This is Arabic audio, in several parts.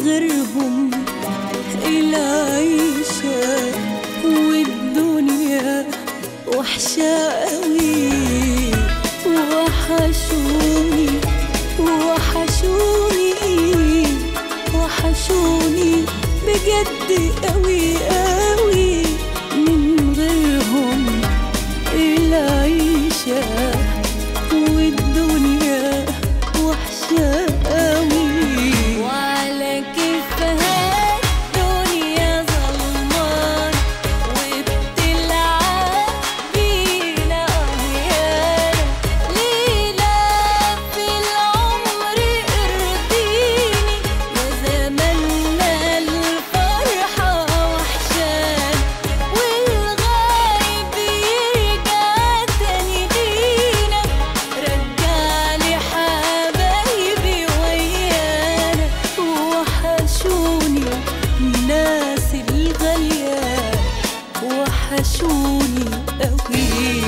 غيرهم العيشة والدنيا وحشة قوي. وحشوني وحشوني وحشوني بجد قوي قوي، من غيرهم العيشة والدنيا وحشة قوي. وعلى كيفها الدنيا ظلمان وبتلعب بينا أهيانا، ليلة في العمر ارضيني، يا زماننا الفرحة وحشان، والغايب يرجع تاني لينا، رجعلي حبايبي ويانا. وحشوني الناس الغالية وحشوني قوي.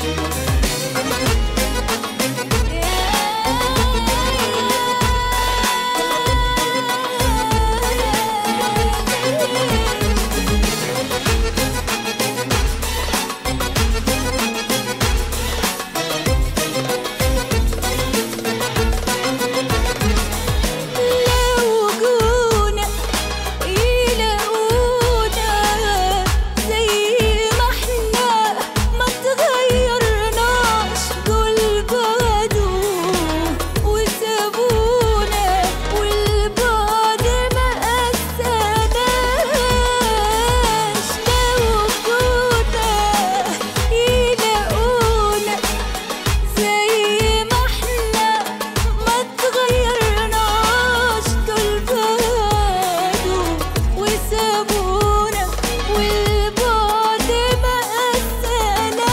لو جونا يلاقونا زي ما احنا ما تغيرناش، دول بعدوا وسابونا والبعد ما قساناش. لو جونا يلاقونا زي ما احنا ما تغيرناش، دول بعدوا وسابونا والبعد ما قساناش.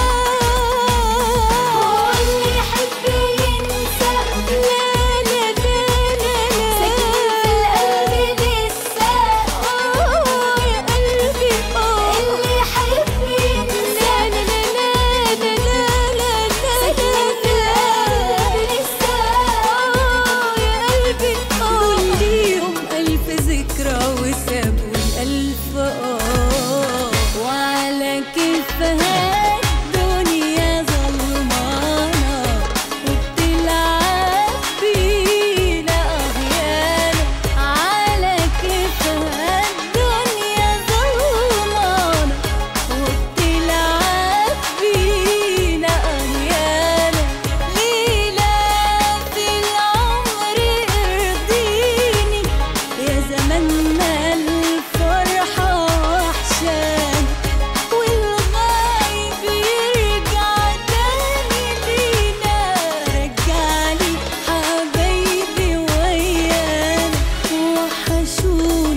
واللي يحب ينسى لا لا لا لا لا، ساكن في القلب لسه يا قلبي. اللي يحب ينسى لا لا لا لا لا لا، ساكن في القلب لسه يا قلبي. دول ليهم ألف ذكرى وسابوا الألف وعلى كيفها الدنيا ظلمانة وبتلعب بينا أهيانا، على كيفها الدنيا ظلمانة وبتلعب بينا أهيانا، ليلة في العمر ارضيني، يا زماننا الفرحة وحشان، والغايب يرجع تاني لينا، رجعلي حبايبي ويانا. وحشوني